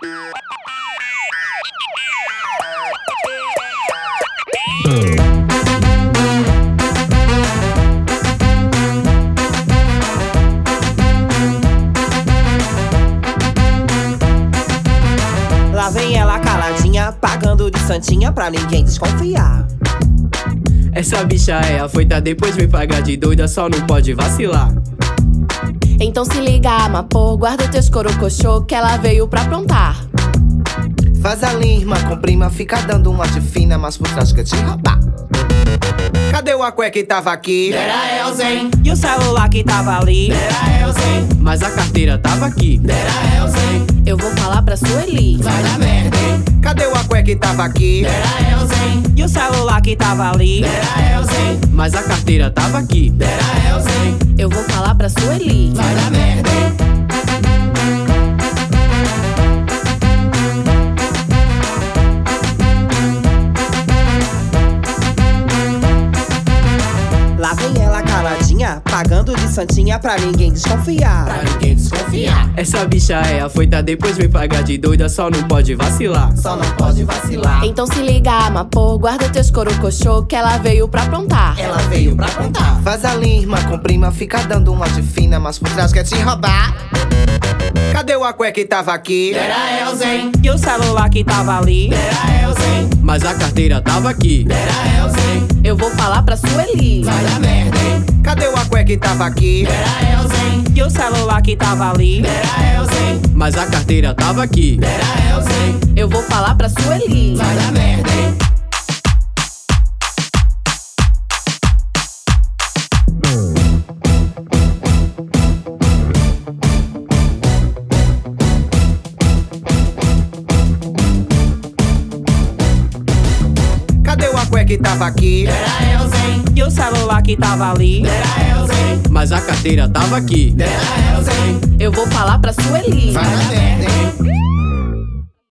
Lá vem ela caladinha, pagando de santinha pra ninguém desconfiar. Essa bicha é afoita, depois vem pagar de doida, só não pode vacilar. Então se liga, amapô, guarda teus corocochô, que ela veio pra aprontar. Faz a linha, irmã com prima, fica dando uma de fina, mas por trás quer te roubar. Cadê o aqué que tava aqui? Era Elzen. E o celular que tava ali? Era Elzen. Mas a carteira tava aqui. Era Elzen. Eu vou falar pra Sueli. Vai dar merda, hein? Cadê o aqué que tava aqui? Era Elzen. E o celular que tava ali? Era Elzen. Mas a carteira tava aqui. Era Elzen. Eu vou falar pra Sueli. Vai dar merda, hein? Lá vem ela caladinha, pagando de santinha pra ninguém desconfiar. Pra ninguém desconfiar. Essa bicha é afoita, depois vem pagar de doida, só não pode vacilar. Só não pode vacilar. Então se liga, amapô, guarda teus corocochô, que ela veio pra aprontar. Ela veio pra contar. Faz a linha, irmã com prima, fica dando uma de fina, mas por trás quer te roubar. Cadê o aqué que tava aqui? Era Elzen. E o celular que tava ali? Era Elzen. Mas a carteira tava aqui. Era Elzen. Eu vou falar pra Sueli. Vai dar merda, hein? Cadê o aqué que tava aqui? Era Elzen. E o celular que tava ali? Era Elzen. Mas a carteira tava aqui. Era Elzen. Eu vou falar pra Sueli. Vai dar merda, hein? Cadê o aqué que tava aqui? Era Elzen. E o celular que tava ali? Era Elzen. Mas a carteira tava aqui. Era Elzen. Eu vou falar pra Sueli. Vai dar merda, hein?